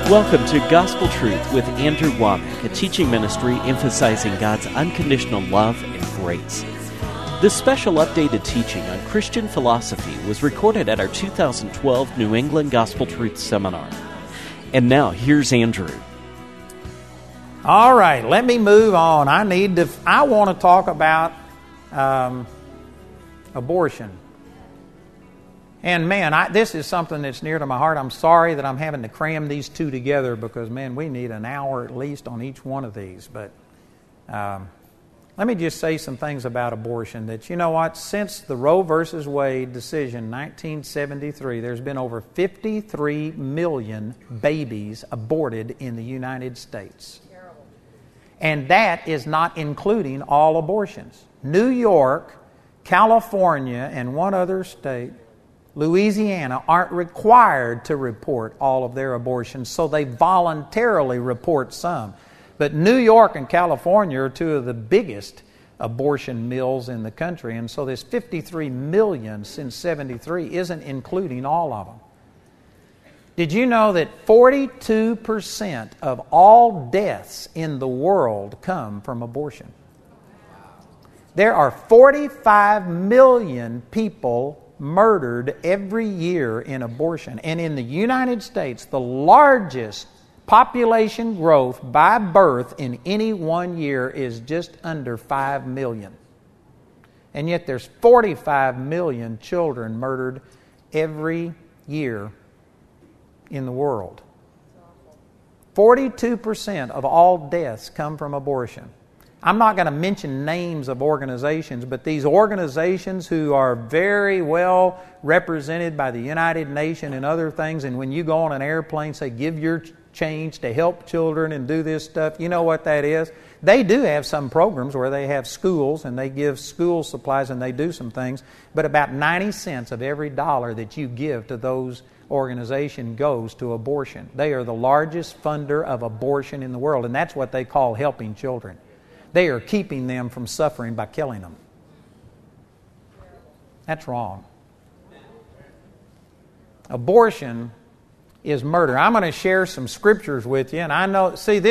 Welcome to Gospel Truth with Andrew Womack, a teaching ministry emphasizing God's unconditional love and grace. This special updated teaching on Christian philosophy was recorded at our 2012 New England Gospel Truth Seminar. And now, here's Andrew. All right, let me move on. I want to talk about abortion. And man, this is something that's near to my heart. I'm sorry that I'm having to cram these two together because, man, we need an hour at least on each one of these. But let me just say some things about abortion. That, you know what, since the Roe versus Wade decision in 1973, there's been over 53 million babies aborted in the United States. Terrible. And that is not including all abortions. New York, California, and one other state, Louisiana, aren't required to report all of their abortions, so they voluntarily report some. But New York and California are two of the biggest abortion mills in the country, and so this 53 million since 73 isn't including all of them. Did you know that 42% of all deaths in the world come from abortion? There are 45 million people murdered every year in abortion. And in the United States, the largest population growth by birth in any one year is just under 5 million. And yet there's 45 million children murdered every year in the world. 42% of all deaths come from abortion. I'm not going to mention names of organizations, but these organizations who are very well represented by the United Nations and other things, and when you go on an airplane, say, give your change to help children and do this stuff, you know what that is? They do have some programs where they have schools and they give school supplies and they do some things, but about 90 cents of every dollar that you give to those organizations goes to abortion. They are the largest funder of abortion in the world, and that's what they call helping children. They are keeping them from suffering by killing them. That's wrong. Abortion is murder. I'm going to share some scriptures with you, and I know,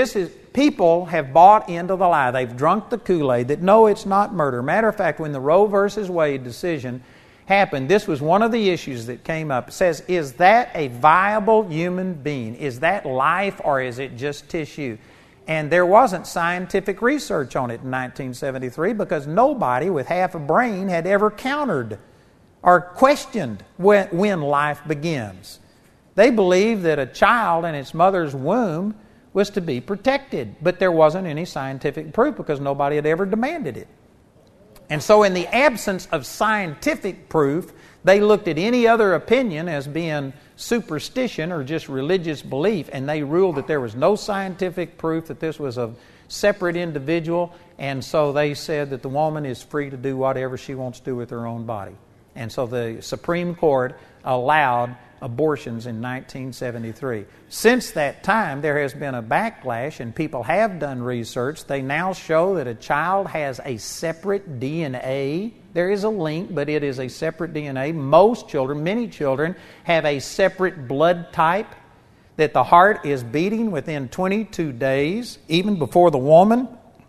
people have bought into the lie. They've drunk the Kool-Aid that no, it's not murder. Matter of fact, when the Roe versus Wade decision happened, this was one of the issues that came up. It says, is that a viable human being? Is that life or is it just tissue? And there wasn't scientific research on it in 1973 because nobody with half a brain had ever countered or questioned when life begins. They believed that a child in its mother's womb was to be protected, but there wasn't any scientific proof because nobody had ever demanded it. And so in the absence of scientific proof, they looked at any other opinion as being superstition or just religious belief, and they ruled that there was no scientific proof that this was a separate individual, and so they said that the woman is free to do whatever she wants to do with her own body. And so the Supreme Court allowed abortions in 1973. Since that time, there has been a backlash, and people have done research. They now show that a child has a separate DNA. There is a link, but it is a separate DNA. Many children, have a separate blood type, that the heart is beating within 22 days, even before the woman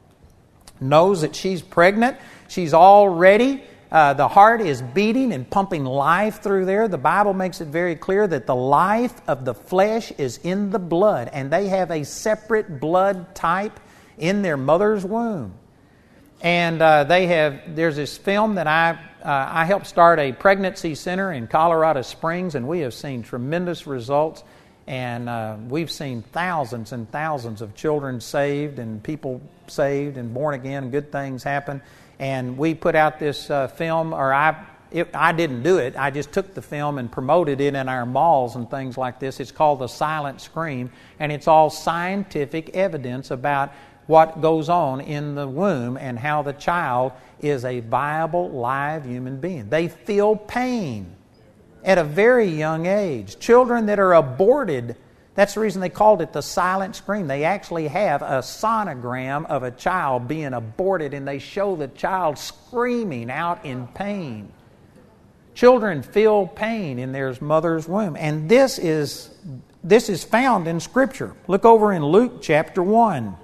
knows that she's pregnant. She's already the heart is beating and pumping life through there. The Bible makes it very clear that the life of the flesh is in the blood, and they have a blood type in their mother's womb. And there's this film that I helped start a pregnancy center in Colorado Springs, and we have seen tremendous results. And we've seen thousands and thousands of children saved and people saved and born again, and good things happen. And we put out this film, I didn't do it. I just took the film and promoted it in our malls and things like this. It's called The Silent Scream, and it's all scientific evidence about what goes on in the womb and how the child is a viable, live human being. They feel pain at a very young age. Children that are aborted, that's the reason they called it the silent scream. They actually have a sonogram of a child being aborted, and they show the child screaming out in pain. Children feel pain in their mother's womb, and this is this is found in Scripture. Look over in Luke chapter 1.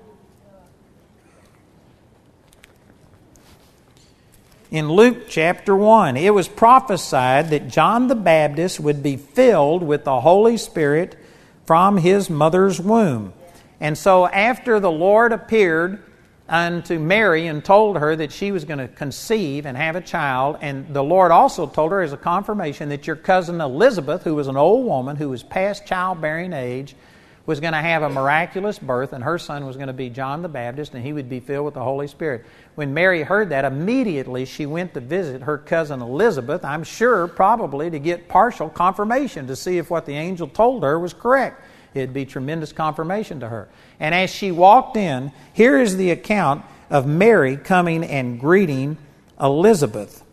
In Luke chapter 1, it was prophesied that John the Baptist would be filled with the Holy Spirit from his mother's womb. And so after the Lord appeared unto Mary and told her that she was going to conceive and have a child, and the Lord also told her as a confirmation that your cousin Elizabeth, who was an old woman who was past childbearing age, was going to have a miraculous birth, and her son was going to be John the Baptist, and he would be filled with the Holy Spirit. When Mary heard that, immediately she went to visit her cousin Elizabeth, I'm sure probably to get partial confirmation to see if what the angel told her was correct. It'd be tremendous confirmation to her. And as she walked in, here is the account of Mary coming and greeting Elizabeth.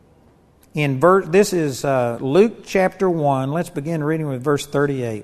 This is Luke chapter 1. Let's begin reading with verse 38.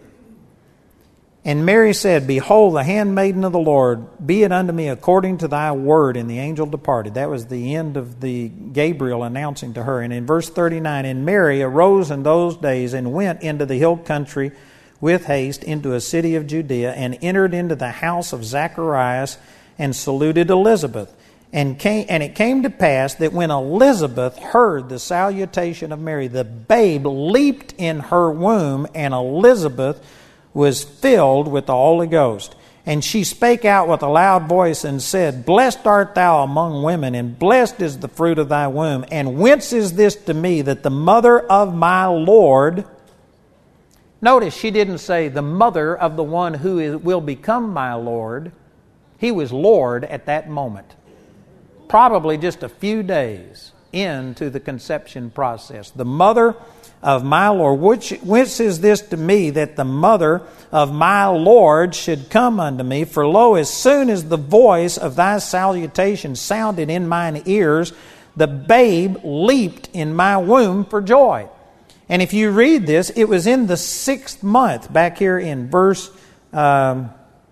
And Mary said, Behold, the handmaiden of the Lord, be it unto me according to thy word. And the angel departed. That was the end of the Gabriel announcing to her. And in verse 39, And Mary arose in those days and went into the hill country with haste into a city of Judea, and entered into the house of Zacharias, and saluted Elizabeth. And it came to pass that when Elizabeth heard the salutation of Mary, the babe leaped in her womb, and Elizabeth was filled with the Holy Ghost. And she spake out with a loud voice and said, Blessed art thou among women, and blessed is the fruit of thy womb. And whence is this to me, that the mother of my Lord... Notice she didn't say the mother of the one who will become my Lord. He was Lord at that moment. Probably just a few days into the conception process. The mother of my Lord. Whence is this to me, that the mother of my Lord should come unto me? For lo, as soon as the voice of thy salutation sounded in mine ears, the babe leaped in my womb for joy. And if you read this, it was in the 6th month, back here in verse, verse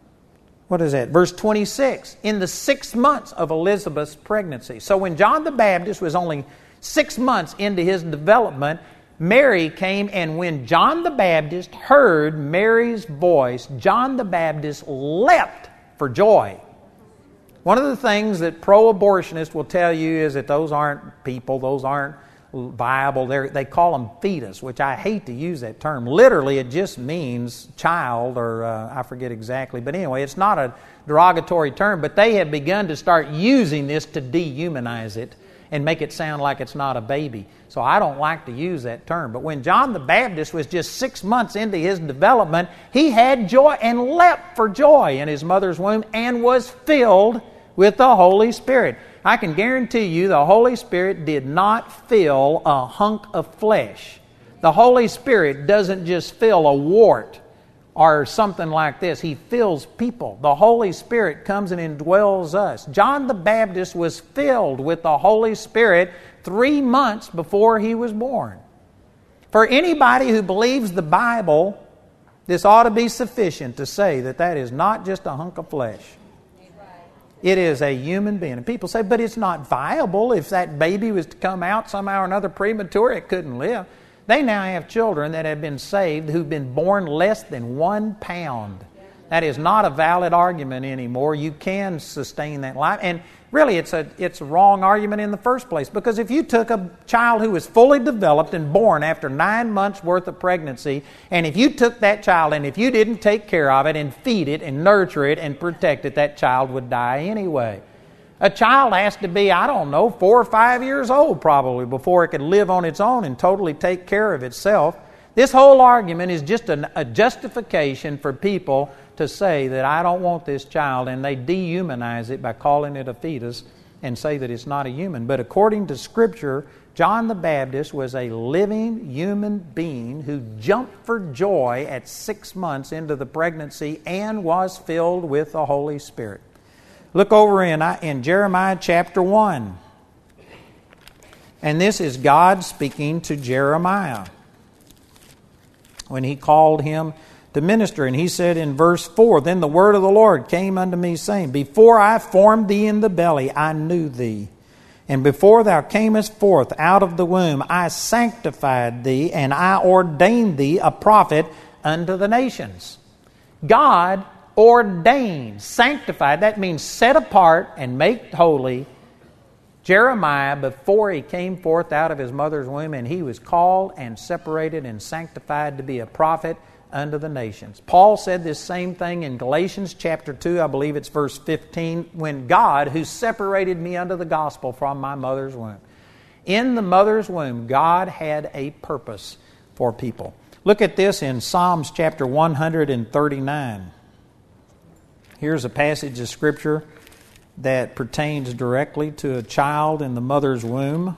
26, in the 6 months of Elizabeth's pregnancy. So when John the Baptist was only 6 months into his development, Mary came, and when John the Baptist heard Mary's voice, John the Baptist leapt for joy. One of the things that pro-abortionists will tell you is that those aren't people, those aren't viable. They call them fetus, which I hate to use that term. Literally, it just means child, or I forget exactly. But anyway, it's not a derogatory term, but they have begun to start using this to dehumanize it and make it sound like it's not a baby. So I don't like to use that term. But when John the Baptist was just 6 months into his development, he had joy and leapt for joy in his mother's womb and was filled with the Holy Spirit. I can guarantee you the Holy Spirit did not fill a hunk of flesh. The Holy Spirit doesn't just fill a wart or something like this. He fills people. The Holy Spirit comes and indwells us. John the Baptist was filled with the Holy Spirit 3 months before he was born. For anybody who believes the Bible, this ought to be sufficient to say that that is not just a hunk of flesh. It is a human being. And people say, but it's not viable. If that baby was to come out somehow or another premature, it couldn't live. They now have children that have been saved who've been born less than 1 pound. That is not a valid argument anymore. You can sustain that life. And really, it's a wrong argument in the first place. Because if you took a child who was fully developed and born after 9 months worth of pregnancy, and if you took that child and if you didn't take care of it and feed it and nurture it and protect it, that child would die anyway. A child has to be, 4 or 5 years old probably before it could live on its own and totally take care of itself. This whole argument is just a justification for people to say that I don't want this child, and they dehumanize it by calling it a fetus and say that it's not a human. But according to Scripture, John the Baptist was a living human being who jumped for joy at 6 months into the pregnancy and was filled with the Holy Spirit. Look over in Jeremiah chapter 1. And this is God speaking to Jeremiah when he called him to minister. And he said in verse 4, Then the word of the Lord came unto me, saying, Before I formed thee in the belly, I knew thee. And before thou camest forth out of the womb, I sanctified thee, and I ordained thee a prophet unto the nations. God ordained, sanctified, that means set apart and make holy, Jeremiah before he came forth out of his mother's womb, and he was called and separated and sanctified to be a prophet unto the nations. Paul said this same thing in Galatians chapter 2, I believe it's verse 15, when God, who separated me unto the gospel from my mother's womb. In the mother's womb, God had a purpose for people. Look at this in Psalms chapter 139. Here's a passage of Scripture that pertains directly to a child in the mother's womb.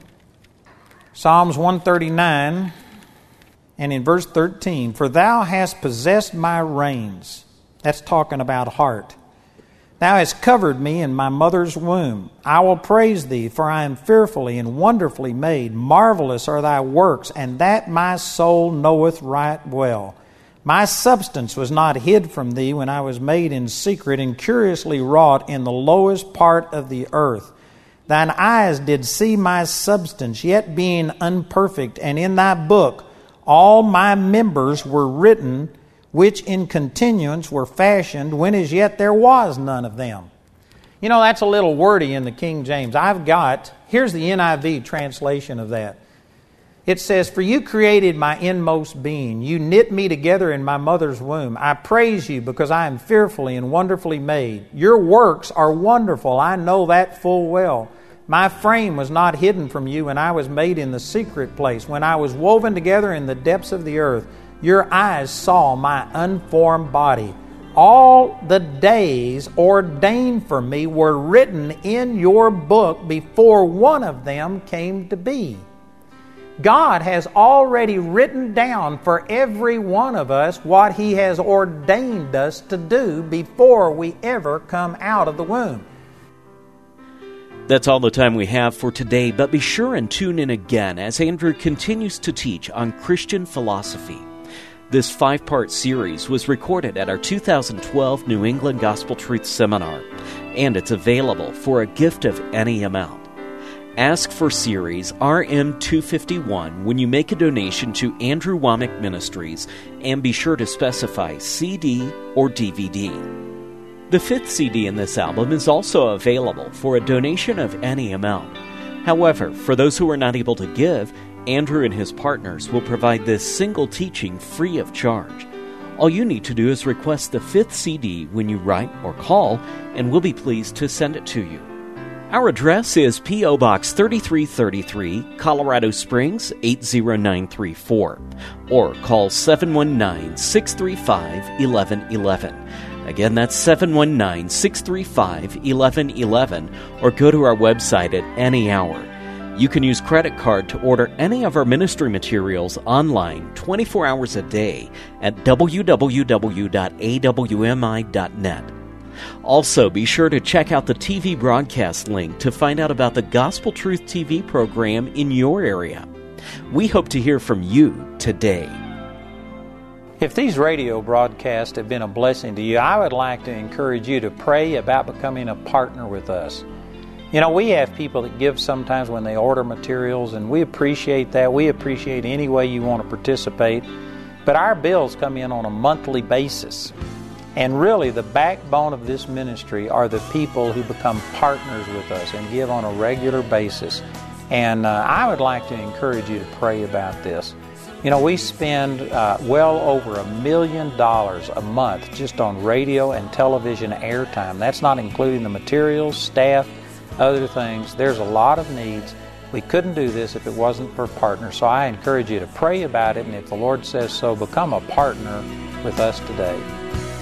Psalms 139, and in verse 13, "For thou hast possessed my reins." That's talking about heart. "Thou hast covered me in my mother's womb. I will praise thee, for I am fearfully and wonderfully made. Marvelous are thy works, and that my soul knoweth right well. My substance was not hid from thee when I was made in secret and curiously wrought in the lowest part of the earth. Thine eyes did see my substance, yet being unperfect, and in thy book all my members were written, which in continuance were fashioned, when as yet there was none of them." You know, that's a little wordy in the King James. Here's the NIV translation of that. It says, "For you created my inmost being. You knit me together in my mother's womb. I praise you because I am fearfully and wonderfully made. Your works are wonderful. I know that full well. My frame was not hidden from you when I was made in the secret place. When I was woven together in the depths of the earth, your eyes saw my unformed body. All the days ordained for me were written in your book before one of them came to be." God has already written down for every one of us what He has ordained us to do before we ever come out of the womb. That's all the time we have for today, but be sure and tune in again as Andrew continues to teach on Christian philosophy. This 5-part series was recorded at our 2012 New England Gospel Truth Seminar, and it's available for a gift of any amount. Ask for series RM251 when you make a donation to Andrew Wommack Ministries, and be sure to specify CD or DVD. The 5th CD in this album is also available for a donation of any amount. However, for those who are not able to give, Andrew and his partners will provide this single teaching free of charge. All you need to do is request the 5th CD when you write or call, and we'll be pleased to send it to you. Our address is P.O. Box 3333, Colorado Springs 80934, or call 719-635-1111. Again, that's 719-635-1111, or go to our website at any hour. You can use credit card to order any of our ministry materials online 24 hours a day at www.awmi.net. Also, be sure to check out the TV broadcast link to find out about the Gospel Truth TV program in your area. We hope to hear from you today. If these radio broadcasts have been a blessing to you, I would like to encourage you to pray about becoming a partner with us. You know, we have people that give sometimes when they order materials, and we appreciate that. We appreciate any way you want to participate. But our bills come in on a monthly basis. And really, the backbone of this ministry are the people who become partners with us and give on a regular basis. And I would like to encourage you to pray about this. You know, we spend well over $1 million a month just on radio and television airtime. That's not including the materials, staff, other things. There's a lot of needs. We couldn't do this if it wasn't for partners. So I encourage you to pray about it, and if the Lord says so, become a partner with us today.